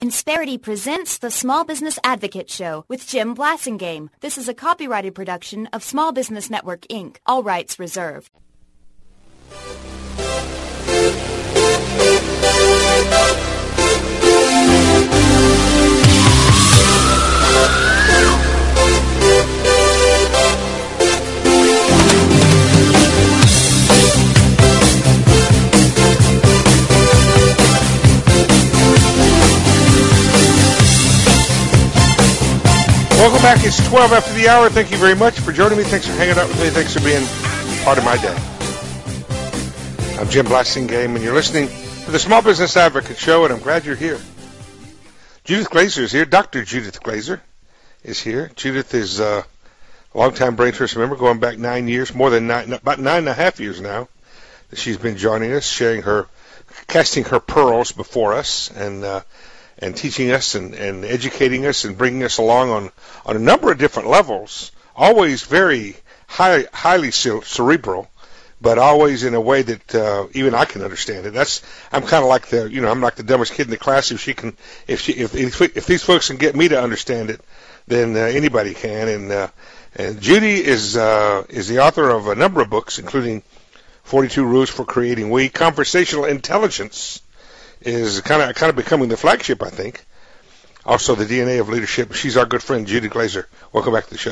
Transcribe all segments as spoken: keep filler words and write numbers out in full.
Insperity presents the Small Business Advocate Show with Jim Blasingame. This is a copyrighted production of Small Business Network, Incorporated. All rights reserved. Welcome back. It's twelve after the hour. Thank you very much for joining me. Thanks for hanging out with me. Thanks for being part of my day. I'm Jim Blasingame, and you're listening to the Small Business Advocate Show, and I'm glad you're here. Judith Glaser is here. Doctor Judith Glaser is here. Judith is uh, a longtime Brain Trust member, going back nine years, more than nine, about nine and a half years now, that she's been joining us, sharing her, casting her pearls before us, and uh, and teaching us and, and educating us and bringing us along on, on a number of different levels, always very high, highly cerebral, but always in a way that uh, even I can understand it. That's I'm kind of like the you know I'm like the dumbest kid in the class. If she can, if she if if, if these folks can get me to understand it, then uh, anybody can. And uh, and Judy is uh, is the author of a number of books, including forty-two Rules for Creating We. Conversational Intelligence is kind of kind of becoming the flagship, I think. Also, the D N A of Leadership. She's our good friend, Judy Glaser. Welcome back to the show.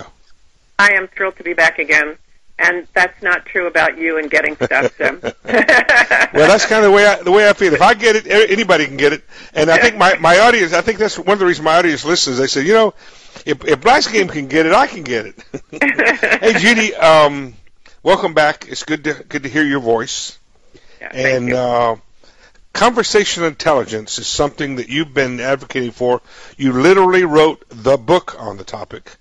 I am thrilled to be back again, and that's not true about you and getting stuff. So. Well, that's kind of the way I, the way I feel. If I get it, anybody can get it. And I think my, my audience, I think that's one of the reasons my audience listens. They say, you know, if, if Blasingame can get it, I can get it. Hey, Judy, um, welcome back. It's good to good to hear your voice. Yeah, thank and you. Uh, Conversational intelligence is something that you've been advocating for. You literally wrote the book on the topic.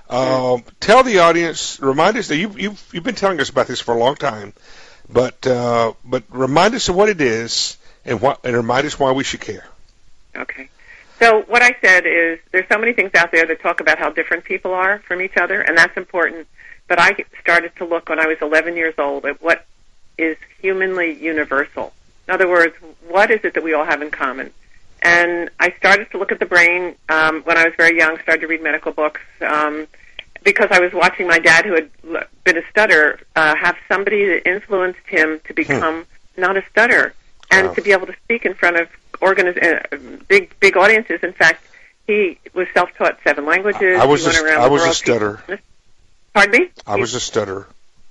Um, tell the audience, remind us that you, you've you've been telling us about this for a long time, but uh, but remind us of what it is and what and remind us why we should care. Okay. So what I said is there's so many things out there that talk about how different people are from each other, and that's important. But I started to look when I was eleven years old at what is humanly universal. In other words, what is it that we all have in common? And I started to look at the brain um, when I was very young, started to read medical books, um, because I was watching my dad, who had been a stutterer, uh, have somebody that influenced him to become hmm. not a stutterer and wow. to be able to speak in front of organiz- uh, big big audiences. In fact, he was self-taught seven languages. I was, he went a, around I the was world. a stutterer. Pardon me? I was a stutterer.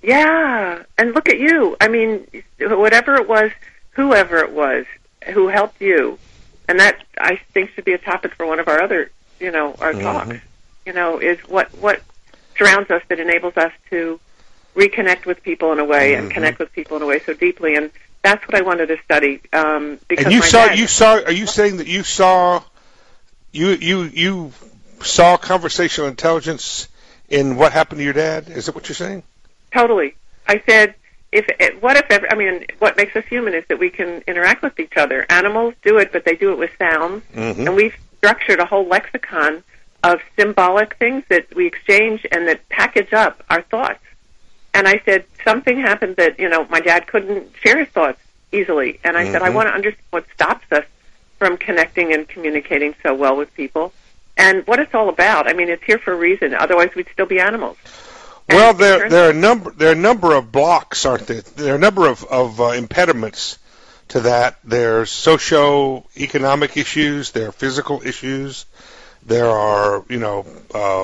Yeah, and look at you. I mean, whatever it was, whoever it was who helped you, and that I think should be a topic for one of our other, you know, our mm-hmm. talks. You know, is what what surrounds us that enables us to reconnect with people in a way mm-hmm. and connect with people in a way so deeply, and that's what I wanted to study. Um, because and you my saw, dad, you saw. Are you saying that you saw, you you you saw conversational intelligence in what happened to your dad? Is that what you're saying? Totally. I said, if what if ever, I mean, what makes us human is that we can interact with each other. Animals do it, but they do it with sounds, mm-hmm. and we've structured a whole lexicon of symbolic things that we exchange and that package up our thoughts. And I said, something happened that, you know, my dad couldn't share his thoughts easily. And I mm-hmm. said, I want to understand what stops us from connecting and communicating so well with people and what it's all about. I mean, it's here for a reason. Otherwise, we'd still be animals. Well, there there are a number there are a number of blocks, aren't there? There are a number of of uh, impediments to that. There's socio-economic issues. There are physical issues. There are you know uh,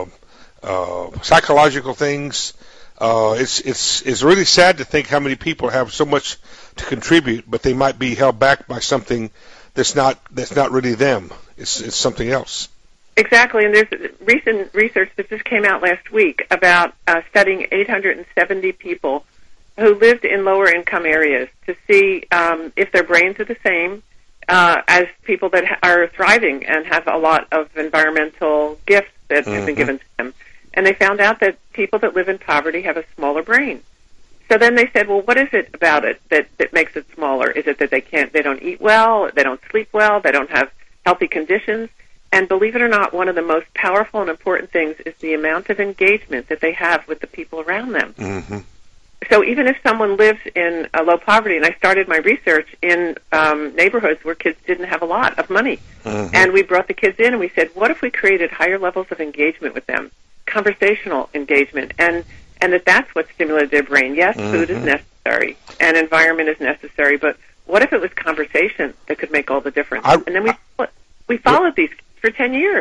uh, psychological things. Uh, it's it's it's really sad to think how many people have so much to contribute, but they might be held back by something that's not that's not really them. It's it's something else. Exactly, and there's recent research that just came out last week about uh, studying eight hundred seventy people who lived in lower income areas to see um, if their brains are the same uh, as people that ha- are thriving and have a lot of environmental gifts that mm-hmm. have been given to them. And they found out that people that live in poverty have a smaller brain. So then they said, well, what is it about it that, that makes it smaller? Is it that they can't, they don't eat well, they don't sleep well, they don't have healthy conditions? And believe it or not, one of the most powerful and important things is the amount of engagement that they have with the people around them. Mm-hmm. so even if someone lives in uh, low poverty, and I started my research in um, neighborhoods where kids didn't have a lot of money, mm-hmm. and we brought the kids in and we said, what if we created higher levels of engagement with them, conversational engagement, and, and that that's what stimulated their brain. Yes, mm-hmm. food is necessary, and environment is necessary, but what if it was conversation that could make all the difference? I, and then we I, we followed these kids for ten years,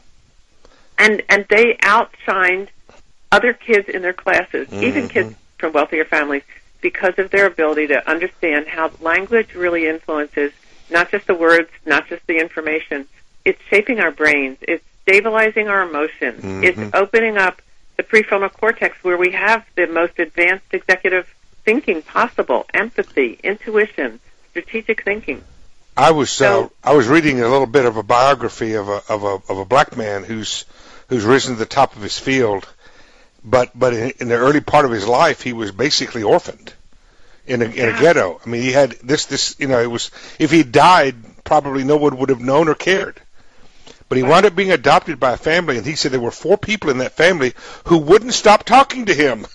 and and they outshined other kids in their classes, mm-hmm. even kids from wealthier families, because of their ability to understand how language really influences not just the words, not just the information. It's shaping our brains. It's stabilizing our emotions. Mm-hmm. It's opening up the prefrontal cortex where we have the most advanced executive thinking possible, empathy, intuition, strategic thinking. I was so, uh, I was reading a little bit of a biography of a of a of a black man who's who's risen to the top of his field. But but in, in the early part of his life, he was basically orphaned in a, in a ghetto. I mean, he had this this you know it was if he died, probably no one would have known or cared. But he wound up being adopted by a family, and he said there were four people in that family who wouldn't stop talking to him.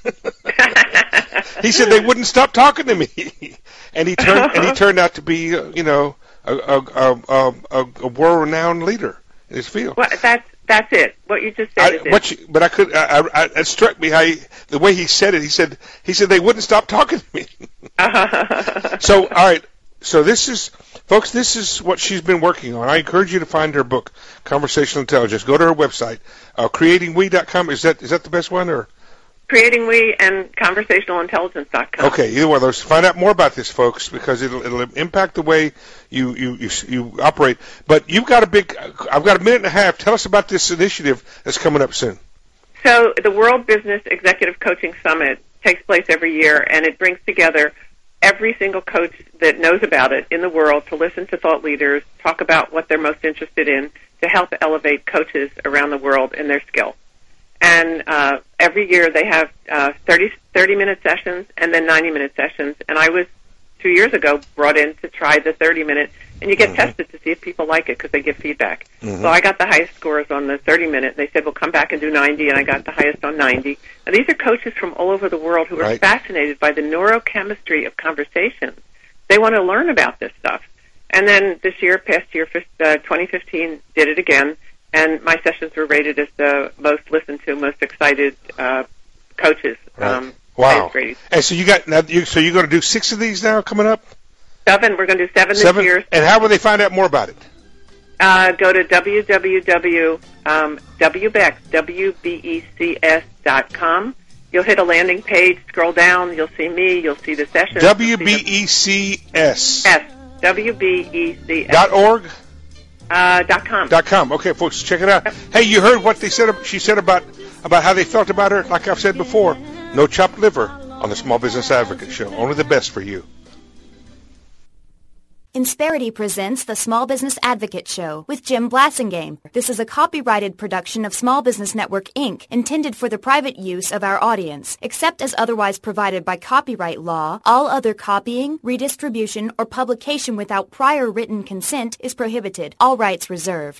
He said they wouldn't stop talking to me, and he turned and he turned out to be uh, you know a a, a, a, a world-renowned leader in his field. Well, that's. That's it. What you just said I, is it. What you, but I could. I, I, it struck me how he, the way he said it. He said he said they wouldn't stop talking to me. So all right. So this is, folks. This is what she's been working on. I encourage you to find her book, Conversational Intelligence. Go to her website, uh, creating we dot com. Is that is that the best one or? Creating We and conversational intelligence dot com. Okay, either one of those. Find out more about this, folks, because it'll it'll impact the way you you, you, you operate. But you've got a big. I've got a minute and a half. Tell us about this initiative that's coming up soon. So the World Business Executive Coaching Summit takes place every year, and it brings together every single coach that knows about it in the world to listen to thought leaders, talk about what they're most interested in, to help elevate coaches around the world in their skill. And uh, every year they have uh, thirty, thirty-minute sessions and then ninety-minute sessions. And I was, two years ago, brought in to try the thirty-minute. And you get mm-hmm. tested to see if people like it because they give feedback. Mm-hmm. So I got the highest scores on the thirty-minute. They said, well, come back and do ninety, and I got the highest on ninety. And these are coaches from all over the world who are right. fascinated by the neurochemistry of conversations. They want to learn about this stuff. And then this year, past year, uh, twenty fifteen, did it again. And my sessions were rated as the most listened to, most excited uh, coaches. Right. Um, wow! And so you got now. You, so you're going to do six of these now coming up. Seven. We're going to do seven, seven this year. And how will they find out more about it? Uh, go to w w w dot w b e c w b e c s dot com. You'll hit a landing page. Scroll down. You'll see me. You'll see the session. W B E C S. Yes. W B E C S. Dot org. Uh, dot com. Dot com. Okay, folks, check it out. Yep. Hey, you heard what they said? She said about about how they felt about her. Like I've said before, no chopped liver on the Small Business Advocate Show. Only the best for you. Insperity presents the Small Business Advocate Show with Jim Blasingame. This is a copyrighted production of Small Business Network, Incorporated, intended for the private use of our audience. Except as otherwise provided by copyright law, all other copying, redistribution, or publication without prior written consent is prohibited. All rights reserved.